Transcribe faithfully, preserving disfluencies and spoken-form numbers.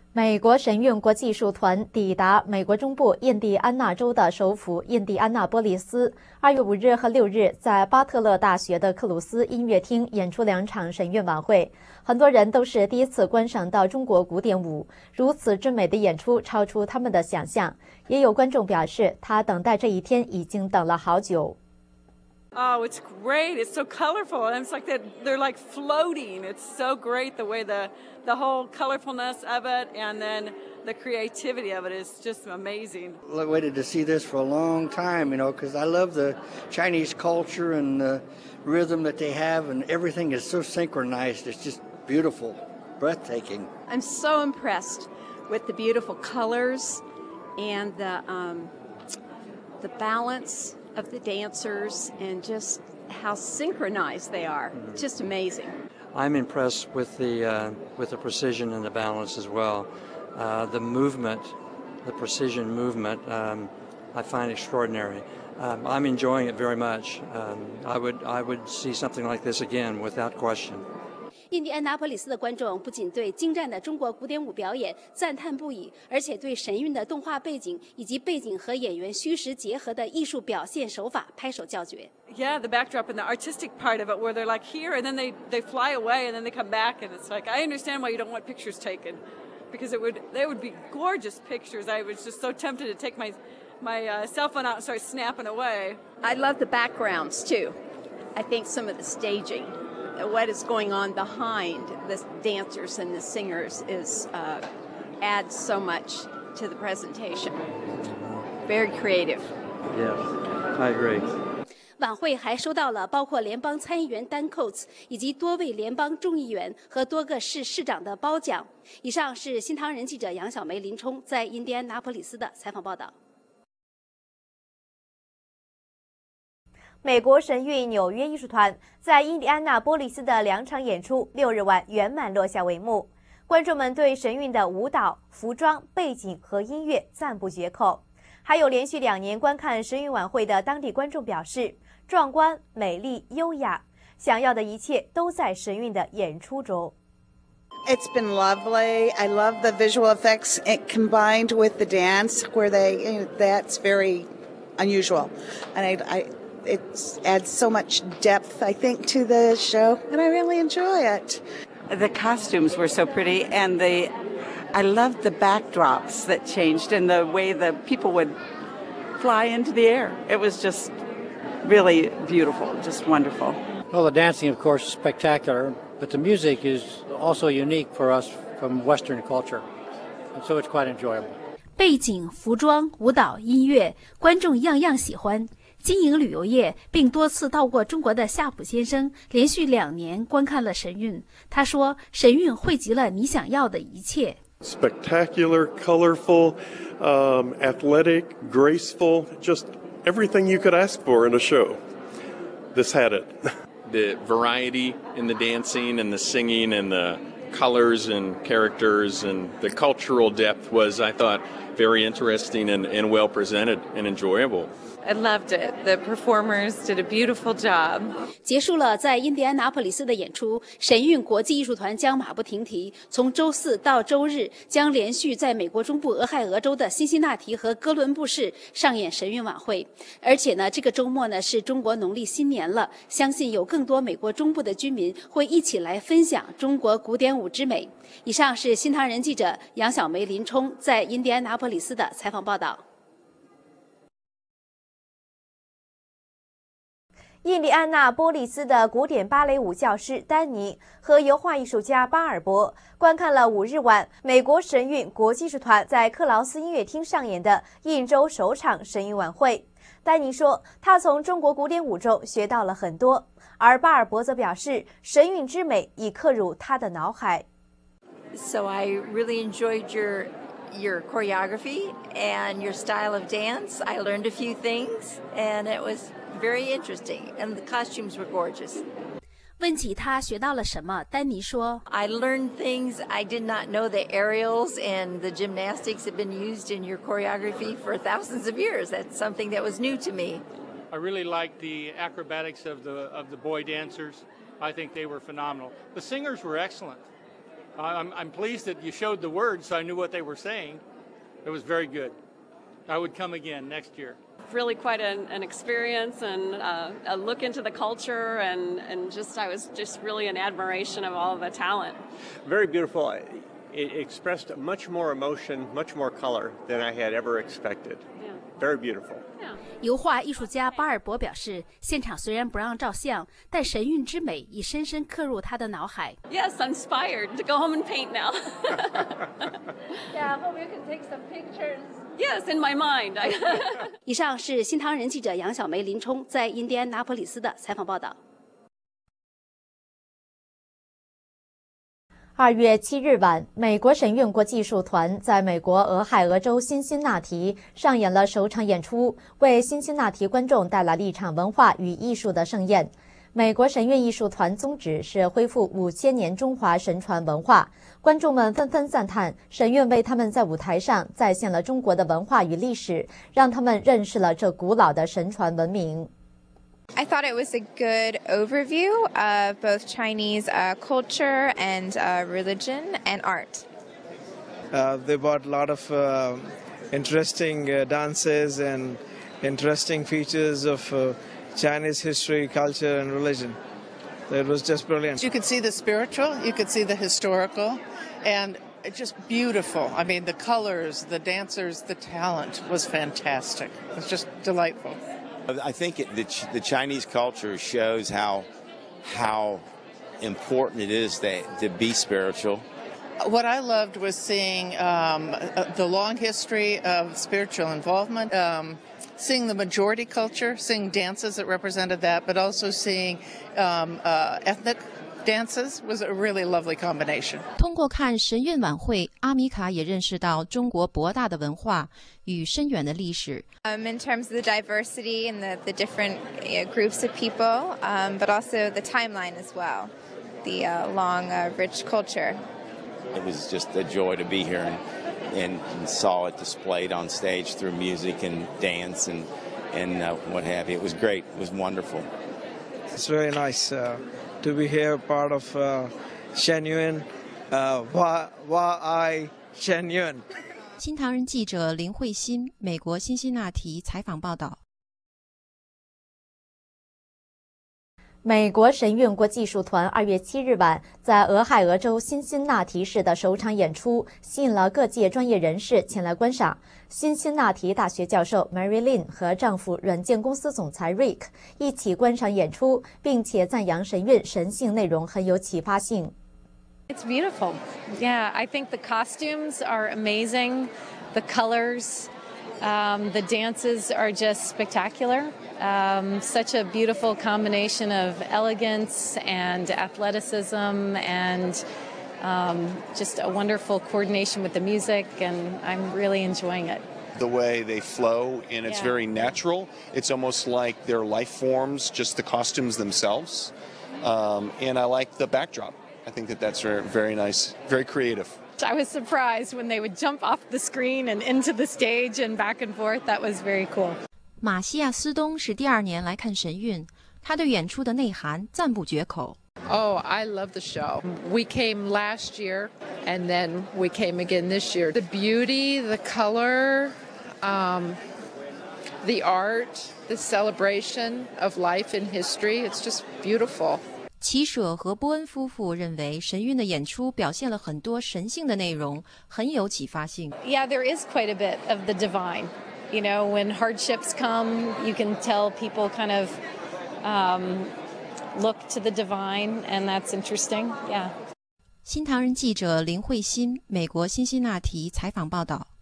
美国神韵国际艺术团抵达美国中部印第安纳州的首府印第安纳波利斯，二月五日和六日在巴特勒大学的克鲁斯音乐厅演出两场神韵晚会。很多人都是第一次观赏到中国古典舞，如此之美的演出超出他们的想象。也有观众表示，他等待这一天已经等了好久。 Oh, it's great. It's so colorful. And it's like that they're like floating. It's so great the way the the whole colorfulness of it and then the creativity of it is just amazing. I waited to see this for a long time, you know, because I love the Chinese culture and the rhythm that they have, and everything is so synchronized. It's just beautiful, breathtaking. I'm so impressed with the beautiful colors and the um, the balance of the dancers and just how synchronized they are. Just amazing. I'm impressed with the uh, with the precision and the balance as well. Uh, the movement, the precision movement, um, I find extraordinary. Um, I'm enjoying it very much. Um, I would I would see something like this again without question. 印第安纳波利斯的观众不仅对精湛的中国古典舞表演赞叹不已，而且对神韵的动画背景以及背景和演员虚实结合的艺术表现手法拍手叫绝。 Yeah, the backdrop and the artistic part of it, where they're like here and then they they fly away and then they come back, and it's like I understand why you don't want pictures taken, because it would they would be gorgeous pictures. I was just so tempted to take my my uh, cell phone out and start snapping away. I love the backgrounds too. I think some of the staging, what is going on behind the dancers and the singers is uh, adds so much to the presentation. Very creative. Yes, I agree. 晚会还收到了包括联邦参议员丹·寇茨以及多位联邦众议员和多个市市长的褒奖。以上是新唐人记者杨小梅、林冲在印第安纳波利斯的采访报道。 美国神韵纽约艺术团在印第安纳波利斯的两场演出，六日晚圆满落下帷幕。观众们对神韵的舞蹈、服装、背景和音乐赞不绝口。还有连续两年观看神韵晚会的当地观众表示，壮观、美丽、优雅，想要的一切都在神韵的演出中。 It's been lovely. I love the visual effects combined with the dance, where they you know, that's very unusual, and I. I It adds so much depth, I think, to the show, and I really enjoy it. The costumes were so pretty, and the I loved the backdrops that changed and the way the people would fly into the air. It was just really beautiful, just wonderful. Well, the dancing, of course, is spectacular, but the music is also unique for us from Western culture, and so it's quite enjoyable. 背景、服装、舞蹈、音乐，观众样样喜欢。经营旅游业并多次到过中国的夏普先生，连续两年观看了神韵。他说：“神韵汇集了你想要的一切。” Spectacular, colorful, um, athletic, graceful, just everything you could ask for in a show. This had it. The variety in the dancing and the singing and the colors and characters and the cultural depth was, I thought, very interesting and, and well presented and enjoyable. I loved it. The performers did a beautiful job. 结束了在印第安纳波利斯的演出，神韵国际艺术团将马不停蹄，从周四到周日将连续在美国中部俄亥俄州的辛辛那提和哥伦布市上演神韵晚会。而且呢，这个周末呢是中国农历新年了，相信有更多美国中部的居民会一起来分享中国古典舞之美。以上是新唐人记者杨小梅、林冲在印第安纳波利斯的采访报道。 印第安纳波利斯的古典芭蕾舞教师丹尼和油画艺术家巴尔博观看了五日晚美国神韵国际艺术团在克劳斯音乐厅上演的印州首场神韵晚会。丹尼说，他从中国古典舞中学到了很多，而巴尔博则表示，神韵之美已刻入他的脑海。 So I really enjoyed your your choreography and your style of dance. I learned a few things, and it was very interesting, and the costumes were gorgeous. 问起他学到了什么，丹尼说 I learned things I did not know. The aerials and the gymnastics have been used in your choreography for thousands of years. That's something that was new to me. I really liked the acrobatics of the of the boy dancers. I think they were phenomenal. The singers were excellent. I'm, I'm pleased that you showed the words so I knew what they were saying. It was very good. I would come again next year. Really quite an, an experience and uh, a look into the culture, and, and just I was just really in admiration of all of the talent. Very beautiful. It expressed much more emotion, much more color than I had ever expected. Yeah. Very beautiful. Yeah. 油画艺术家巴尔博表示，现场虽然不让照相，但神韵之美已深深刻入他的脑海。 Yes, I'm inspired to go home and paint now. Yeah, I hope you can take some pictures. Yes, in my mind. 以上是新唐人记者杨小梅、林冲在印第安纳波里斯的采访报道。 二月七日晚，美国神韵国际艺术团在美国俄亥俄州辛辛那提上演了首场演出，为辛辛那提观众带来了一场文化与艺术的盛宴。美国神韵艺术团宗旨是恢复五千年中华神传文化，观众们纷纷赞叹神韵为他们在舞台上再现了中国的文化与历史，让他们认识了这古老的神传文明。 I thought it was a good overview of both Chinese uh, culture and uh, religion and art. Uh, they brought a lot of uh, interesting uh, dances and interesting features of uh, Chinese history, culture, and religion. It was just brilliant. You could see the spiritual, you could see the historical, and it's just beautiful. I mean, the colors, the dancers, the talent was fantastic. It was just delightful. I think it, the, the Chinese culture shows how how important it is that, to be spiritual. What I loved was seeing um, the long history of spiritual involvement, um, seeing the majority culture, seeing dances that represented that, but also seeing um, uh, ethnic dances was a really lovely combination. 通过看神韵晚会，阿米卡也认识到中国博大的文化与深远的历史。 Um, in terms of the diversity and the, the different you know, groups of people, um, but also the timeline as well, the uh, long, uh, rich culture. It was just a joy to be here and, and, and saw it displayed on stage through music and dance and, and uh, what have you. It was great. It was wonderful. It's very nice uh, to be here, part of uh, Shen Yun, uh, Wa Wa Ai Shen Yun. 新唐人记者林慧欣，美国辛辛那提采访报道。 美国神韵国际艺术团二月七日晚在俄亥俄州辛辛那提市的首场演出，吸引了各界专业人士前来观赏。辛辛那提大学教授 Mary Lin 和丈夫软件公司总裁 Rick 一起观赏演出，并且赞扬神韵神性内容很有启发性。 It's beautiful. Yeah, I think the costumes are amazing. The colors, um, the dances are just spectacular. Um, such a beautiful combination of elegance and athleticism and um, just a wonderful coordination with the music, and I'm really enjoying it. The way they flow, and it's Yeah. very natural. It's almost like they're life forms, just the costumes themselves. Um, and I like the backdrop. I think that that's very, very nice, very creative. I was surprised when they would jump off the screen and into the stage and back and forth. That was very cool. 马西亚斯东是第二年来看神韵，他对演出的内涵赞不绝口。 Oh, I love the show. We came last year, and then we came again this year. The beauty, the color, um, the art, the celebration of life and history, it's just beautiful. 齐舍和波恩夫妇认为神韵的演出表现了很多神性的内容，很有启发性。 Yeah, there is quite a bit of the divine. You know, when hardships come, you can tell people kind of um, look to the divine, and that's interesting. Yeah. 新唐人记者林慧欣，美国辛辛那提采访报道。